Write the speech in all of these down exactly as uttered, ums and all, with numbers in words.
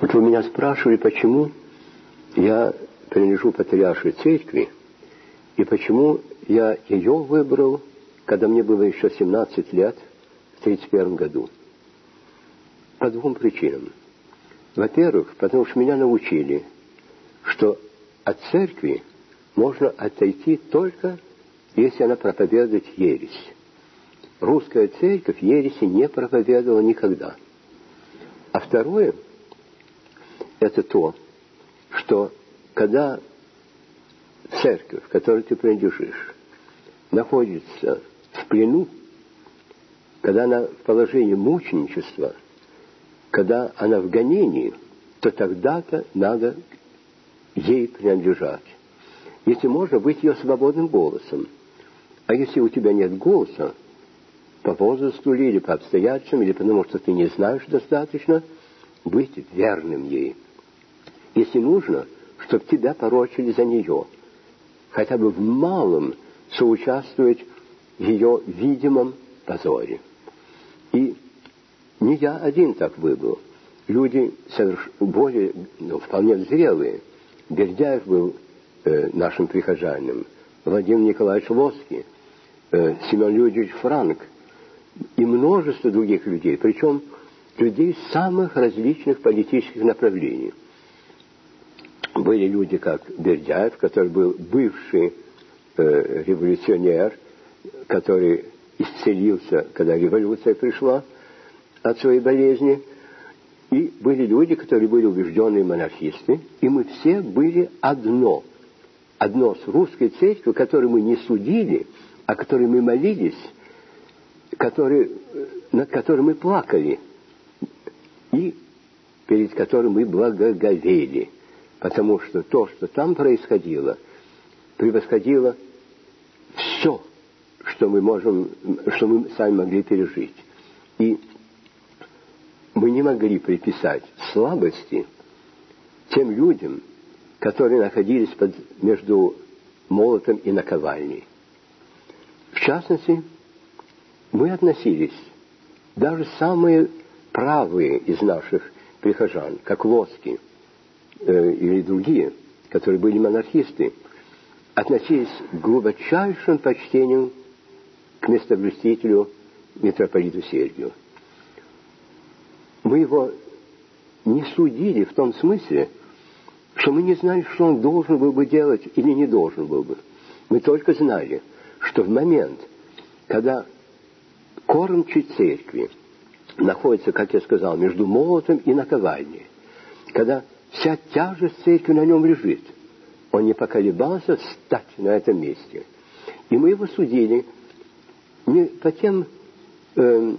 Вот вы меня спрашивали, почему я принадлежу патриаршей церкви, и почему я ее выбрал, когда мне было еще семнадцать лет, в тридцать первом году. По двум причинам. Во-первых, потому что меня научили, что от церкви можно отойти только, если она проповедует ересь. Русская церковь ереси не проповедовала никогда. А второе, это то, что когда церковь, в которой ты принадлежишь, находится в плену, когда она в положении мученичества, когда она в гонении, то тогда-то надо ей принадлежать. Если можно, быть ее свободным голосом. А если у тебя нет голоса, по возрасту ли, или по обстоятельствам, или потому что ты не знаешь достаточно, быть верным ей. Если нужно, чтобы тебя порочили за нее, хотя бы в малом соучаствовать в ее видимом позоре. И не я один так выбрал. Люди соверш... более, ну, вполне зрелые. Бердяев был э, нашим прихожанином, Владимир Николаевич Лоский, э, Семен Юрьевич Франк и множество других людей, причем людей самых различных политических направлений. Были люди, как Бердяев, который был бывший э, революционер, который исцелился, когда революция пришла от своей болезни. И были люди, которые были убежденные монархисты, и мы все были одно. Одно с русской церковью, которую мы не судили, о которой мы молились, который, над которой мы плакали, и перед которой мы благоговели. Потому что то, что там происходило, превосходило все, что мы можем, что мы сами могли пережить. И мы не могли приписать слабости тем людям, которые находились под, между молотом и наковальней. В частности, мы относились, даже самые правые из наших прихожан, как Лоский э, или другие, которые были монархисты, относились к глубочайшим почтением к местоблюстителю митрополиту Сергию. Мы его не судили в том смысле, что мы не знали, что он должен был бы делать или не должен был бы. Мы только знали, что в момент, когда кормчий церкви находится, как я сказал, между молотом и наковальней, когда вся тяжесть церкви на нем лежит, он не поколебался встать на этом месте. И мы его судили не по тем, э,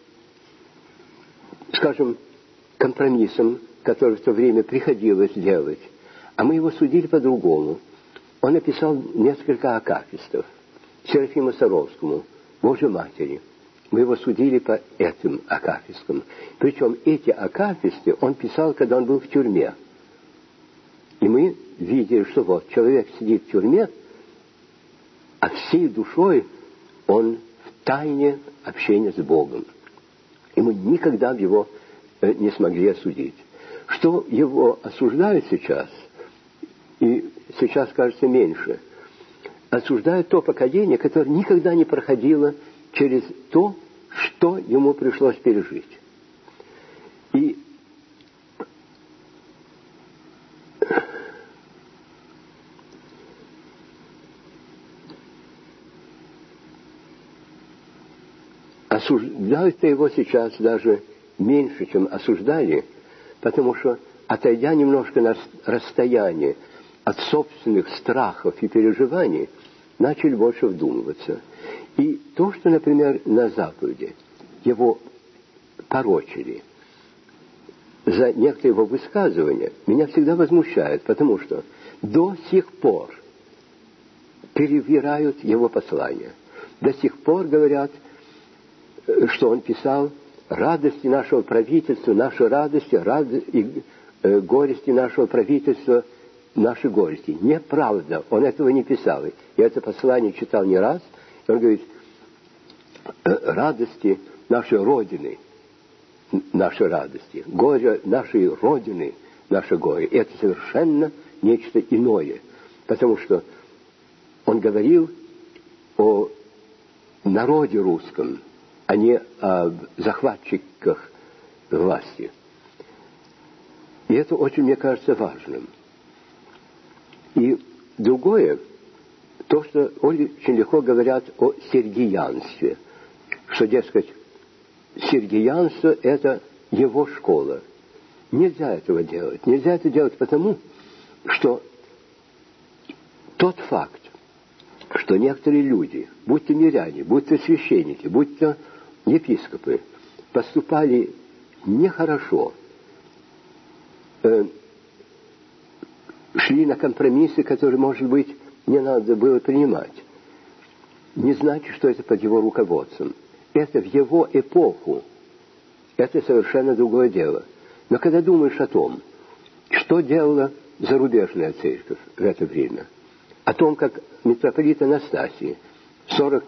скажем, компромиссам, которые в то время приходилось делать, а мы его судили по-другому. Он написал несколько акафистов Серафиму Саровскому, Божьей Матери. Мы его судили по этим акафистам. Причем эти акафисты он писал, когда он был в тюрьме. И мы видели, что вот человек сидит в тюрьме, а всей душой он в тайне общения с Богом. И мы никогда его э, не смогли осудить. Что его осуждают сейчас, и сейчас, кажется, меньше, осуждают то поколение, которое никогда не проходило через то, что ему пришлось пережить. И осуждают его сейчас даже меньше, чем осуждали, потому что, отойдя немножко на расстояние от собственных страхов и переживаний, начали больше вдумываться. И то, что, например, на Западе его порочили за некоторые его высказывания, меня всегда возмущает, потому что до сих пор перевирают его послания. До сих пор говорят, что он писал радости нашего правительства, наши радости, радости и э, горести нашего правительства, наши горести. Неправда, он этого не писал. Я это послание читал не раз. Он говорит, радости нашей Родины. нашей радости. Горе нашей Родины, наше горе, это совершенно нечто иное. Потому что он говорил о народе русском, а не о захватчиках власти. И это очень, мне кажется, важным. И другое, то, что очень легко говорят о сергиянстве, что, дескать, сергиянство – это его школа. Нельзя этого делать. Нельзя это делать потому, что тот факт, что некоторые люди, будь то миряне, будь то священники, будь то епископы, поступали нехорошо, э, шли на компромиссы, которые, может быть, не надо было принимать, не значит, что это под его руководством. Это в его эпоху. Это совершенно другое дело. Но когда думаешь о том, что делала зарубежная церковь в это время, о том, как митрополит Анастасий в сорок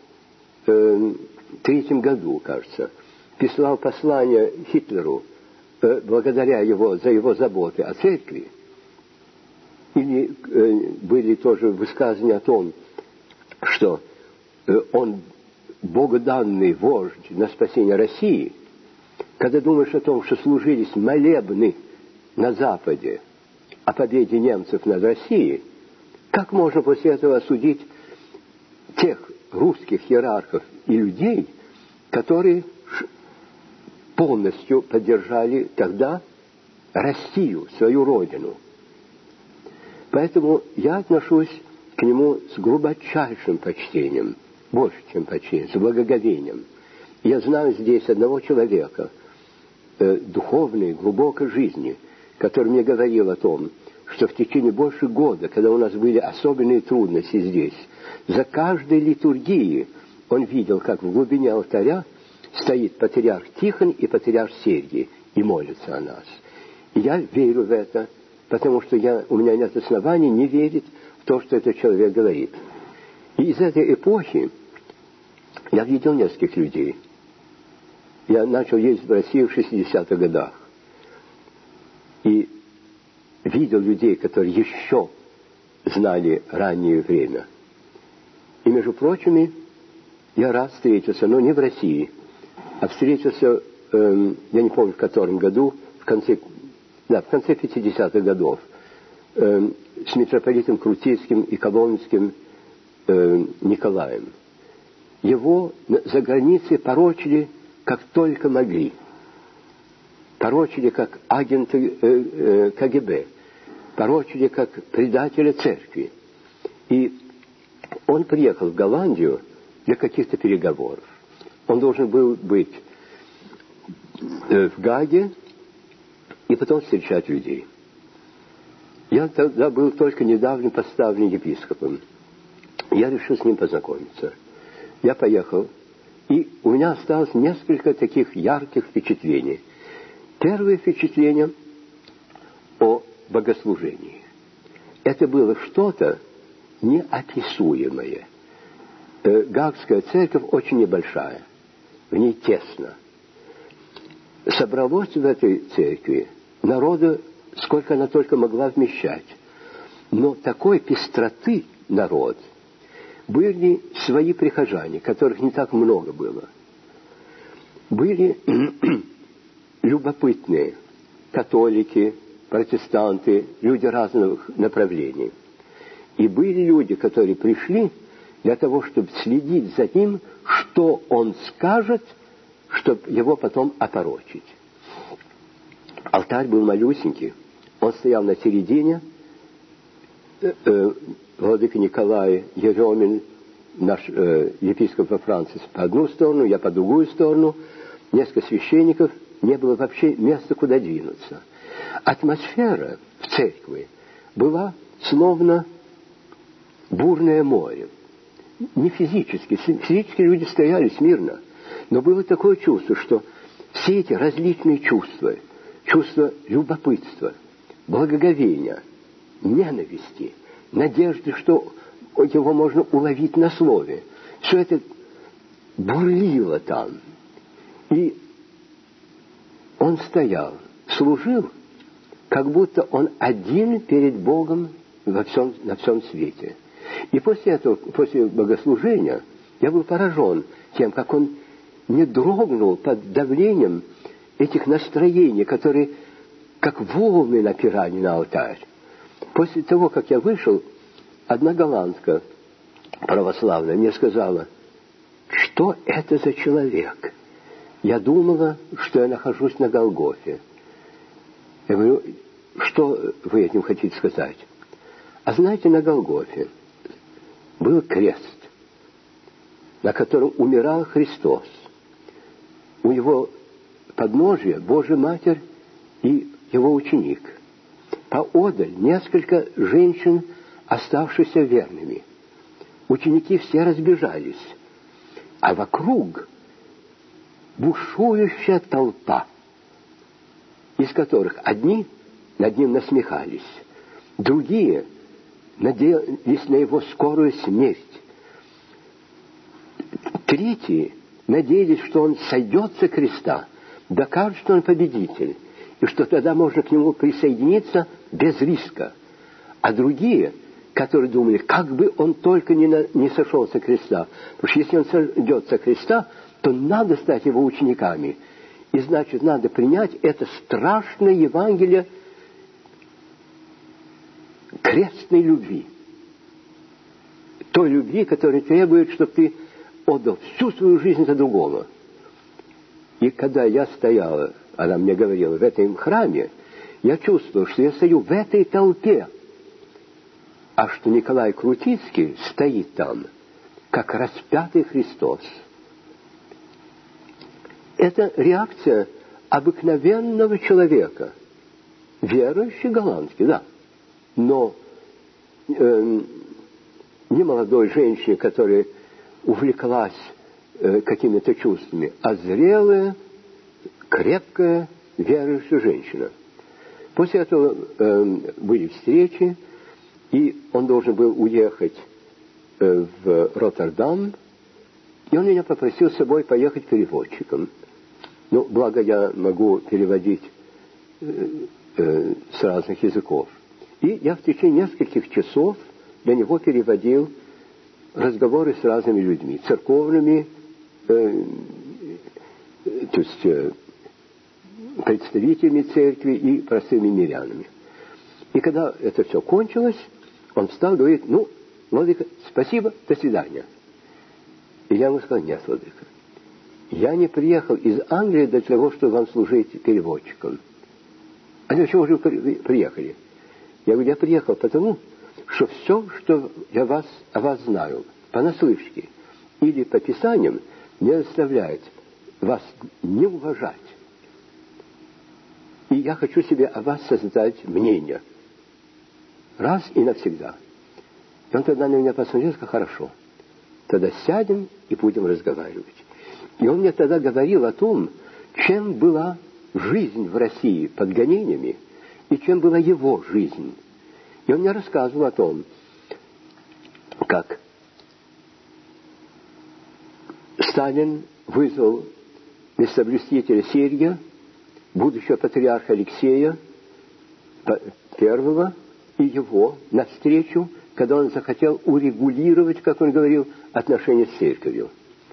третьем году, кажется, писал послание Гитлеру э, благодаря его, за его заботы о церкви, или э, были тоже высказывания о том, что э, он богоданный вождь на спасение России. Когда думаешь о том, что служились молебны на Западе о победе немцев над Россией, как можно после этого осудить тех русских иерархов и людей, которые полностью поддержали тогда Россию, свою родину? Поэтому я отношусь к нему с глубочайшим почтением, больше, чем почтением, с благоговением. Я знаю здесь одного человека, э, духовной, глубокой жизни, который мне говорил о том, что в течение больше года, когда у нас были особенные трудности здесь, за каждой литургией он видел, как в глубине алтаря стоит патриарх Тихон и патриарх Сергий и молится о нас. И я верю в это, потому что я, у меня нет оснований не верить в то, что этот человек говорит. И из этой эпохи я видел нескольких людей. Я начал ездить в Россию в шестидесятых годах. И видел людей, которые еще знали раннее время. И, между прочим, я раз встретился, но не в России, а встретился, э, я не помню в котором году, в конце, да, в конце пятидесятых годов, э, с митрополитом Крутицким и Коломенским э, Николаем. Его за границей порочили, как только могли. Порочили, как агенты э, э, ка гэ бэ. Порочили, как предателя церкви. И он приехал в Голландию для каких-то переговоров. Он должен был быть э, в Гаге и потом встречать людей. Я тогда был только недавно поставлен епископом. Я решил с ним познакомиться. Я поехал, и у меня осталось несколько таких ярких впечатлений. Первое впечатление о богослужении. Это было что-то неописуемое. Э, Гаагская церковь очень небольшая, в ней тесно. Собралось в этой церкви народа, сколько она только могла вмещать. Но такой пестроты народ. Были свои прихожане, которых не так много было. Были любопытные католики, протестанты, люди разных направлений. И были люди, которые пришли для того, чтобы следить за ним, что он скажет, чтобы его потом опорочить. Алтарь был малюсенький. Он стоял на середине. Владыка Николай Еремин, наш э, епископ во Франции, по одну сторону, я по другую сторону. Несколько священников. Не было вообще места, куда двинуться. Атмосфера в церкви была словно бурное море. Не физически. Физически люди стояли смирно. Но было такое чувство, что все эти различные чувства, чувство любопытства, благоговения, ненависти, надежды, что его можно уловить на слове, все это бурлило там. И он стоял, служил, как будто он один перед Богом во всем, на всем свете. И после этого, после богослужения, я был поражен тем, как он не дрогнул под давлением этих настроений, которые как волны напирали на алтарь. После того, как я вышел, одна голландка православная мне сказала: что это за человек? Я думала, что я нахожусь на Голгофе. Я говорю: что вы этим хотите сказать? А знаете, на Голгофе был крест, на котором умирал Христос. У его подножия Божья Матерь и его ученик. Поодаль несколько женщин, оставшихся верными. Ученики все разбежались, а вокруг бушующая толпа, из которых одни над ним насмехались, другие надеялись на его скорую смерть, третьи надеялись, что он сойдет со креста, докажет, что он победитель, и что тогда можно к нему присоединиться без риска. А другие, которые думали, как бы он только не, на, не сошел со креста, потому что если он сойдет со креста, то надо стать его учениками. И значит, надо принять это страшное Евангелие крестной любви. Той любви, которая требует, чтобы ты отдал всю свою жизнь за другого. И когда я стояла, она мне говорила, в этом храме, я чувствовал, что я стою в этой толпе, а что Николай Крутицкий стоит там, как распятый Христос. Это реакция обыкновенного человека, верующий голландский, да, но э, не молодой женщине, которая увлеклась э, какими-то чувствами, а зрелая, крепкая, верующая женщина. После этого э, были встречи, и он должен был уехать э, в Роттердам, и он меня попросил с собой поехать переводчиком. Ну, благо я могу переводить э, э, с разных языков. И я в течение нескольких часов для него переводил разговоры с разными людьми, церковными, э, то есть э, представителями церкви и простыми мирянами. И когда это все кончилось, он встал и говорит: ну, владыка, спасибо, до свидания. И я ему сказал: нет, владыка, я не приехал из Англии для того, чтобы вам служить переводчиком. А для чего же вы приехали? Я говорю: я приехал потому, что все, что я вас, о вас знаю, понаслышке или по Писаниям, не заставляет вас не уважать. И я хочу себе о вас создать мнение. Раз и навсегда. И он тогда на меня посмотрел и сказал: хорошо, тогда сядем и будем разговаривать. И он мне тогда говорил о том, чем была жизнь в России под гонениями и чем была его жизнь. И он мне рассказывал о том, как Сталин вызвал местоблюстителя Сергия, будущего патриарха Алексея Первого, и его навстречу, когда он захотел урегулировать, как он говорил, отношения с церковью.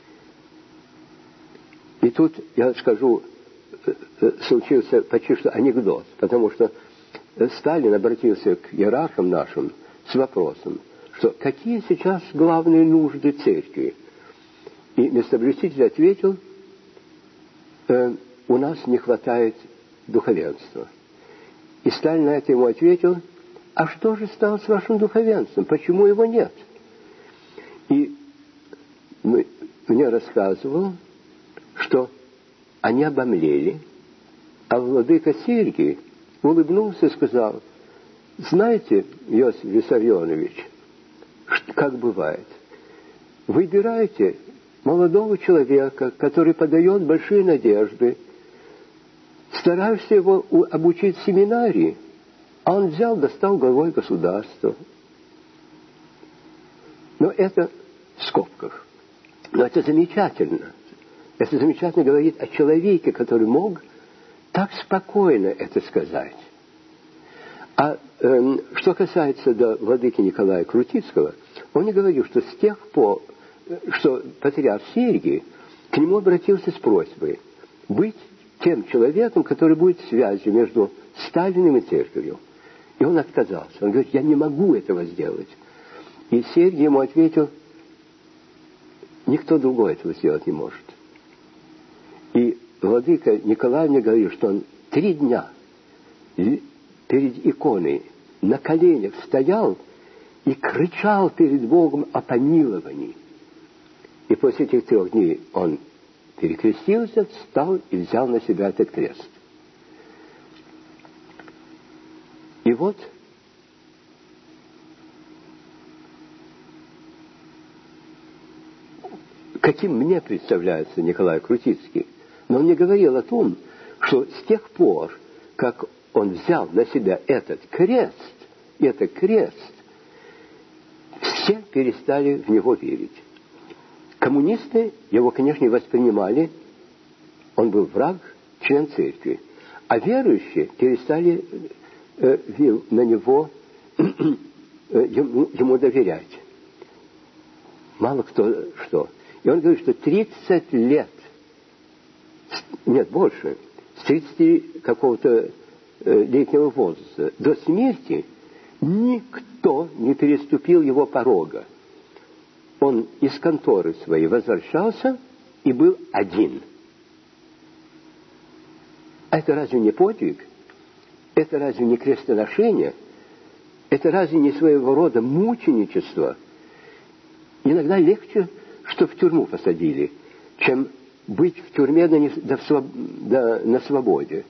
И тут, я скажу, случился почти что анекдот, потому что Сталин обратился к иерархам нашим с вопросом, что какие сейчас главные нужды церкви? И местоблюститель ответил: э, у нас не хватает духовенства. И Сталин на это ему ответил: а что же стало с вашим духовенством? Почему его нет? И мы, мне рассказывал, что они обомлели, а владыка Сергий улыбнулся и сказал: знаете, Иосиф Виссарионович, как бывает, выбирайте молодого человека, который подает большие надежды, стараешься его обучить в семинарии, а он взял, достал главой государства. Но это в скобках. Но это замечательно. Это замечательно говорит о человеке, который мог так спокойно это сказать. А э, что касается до владыки Николая Крутицкого, он не говорил, что с тех пор, что патриарх Сергий к нему обратился с просьбой быть тем человеком, который будет связью между Сталиным и церковью. И он отказался. Он говорит, я не могу этого сделать. И Сергий ему ответил, никто другой этого сделать не может. И владыка Николай мне говорил, что он три дня перед иконой на коленях стоял и кричал перед Богом о помиловании. И после этих трех дней он перекрестился, встал и взял на себя этот крест. И вот каким мне представляется Николай Крутицкий. Но он не говорил о том, что с тех пор, как он взял на себя этот крест, этот крест, все перестали в него верить. Коммунисты его, конечно, не воспринимали, он был враг, член церкви. А верующие перестали э, на него, э, ему, ему доверять. Мало кто что. И он говорит, что тридцать лет, нет, больше, с тридцати какого-то э, летнего возраста до смерти никто не переступил его порога. Он из конторы своей возвращался и был один. А это разве не подвиг? Это разве не крестоношение? Это разве не своего рода мученичество? Иногда легче, что в тюрьму посадили, чем быть в тюрьме да не, да в своб, да на свободе.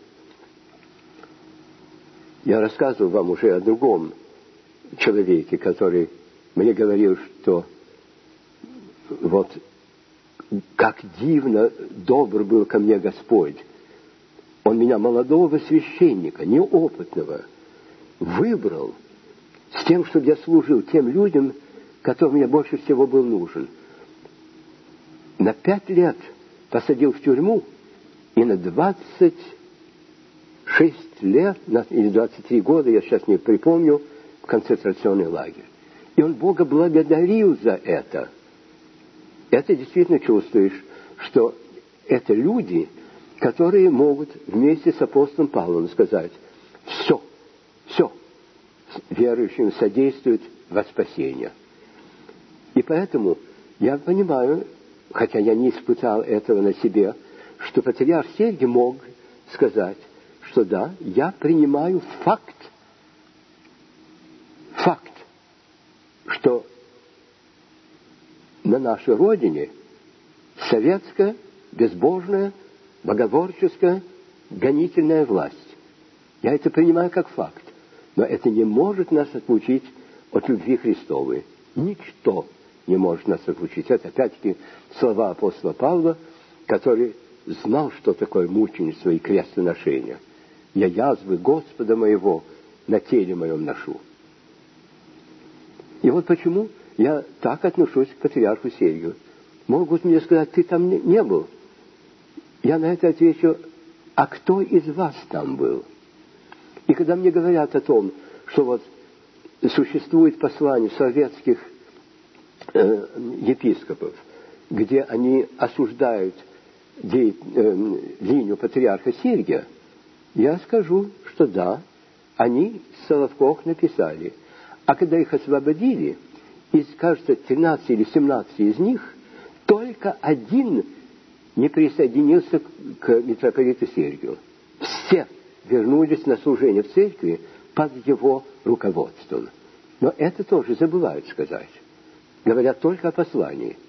Я рассказывал вам уже о другом человеке, который мне говорил, что вот как дивно добр был ко мне Господь. Он меня, молодого священника, неопытного, выбрал с тем, чтобы я служил тем людям, которым мне больше всего был нужен. На пять лет посадил в тюрьму и на двадцать шесть лет, или двадцать три года, я сейчас не припомню, в концентрационный лагерь. И он Бога благодарил за это. Это действительно чувствуешь, что это люди, которые могут вместе с апостолом Павлом сказать, все, все, верующим содействует во спасение. И поэтому я понимаю, хотя я не испытал этого на себе, что патриарх Сергий мог сказать, что да, я принимаю факт, факт, что на нашей родине советская, безбожная, богоборческая, гонительная власть. Я это принимаю как факт. Но это не может нас отлучить от любви Христовой. Ничто не может нас отлучить. Это опять-таки слова апостола Павла, который знал, что такое мученичество и крестоношение. Я язвы Господа моего на теле моем ношу. И вот почему я так отношусь к патриарху Сергию. Могут мне сказать, ты там не был. Я на это отвечу, а кто из вас там был? И когда мне говорят о том, что вот существует послание советских э, епископов, где они осуждают де, э, линию патриарха Сергия, я скажу, что да, они в Соловках написали. А когда их освободили, из, кажется, тринадцати или семнадцати из них, только один не присоединился к митрополиту Сергию. Все вернулись на служение в церкви под его руководством. Но это тоже забывают сказать. Говорят только о послании.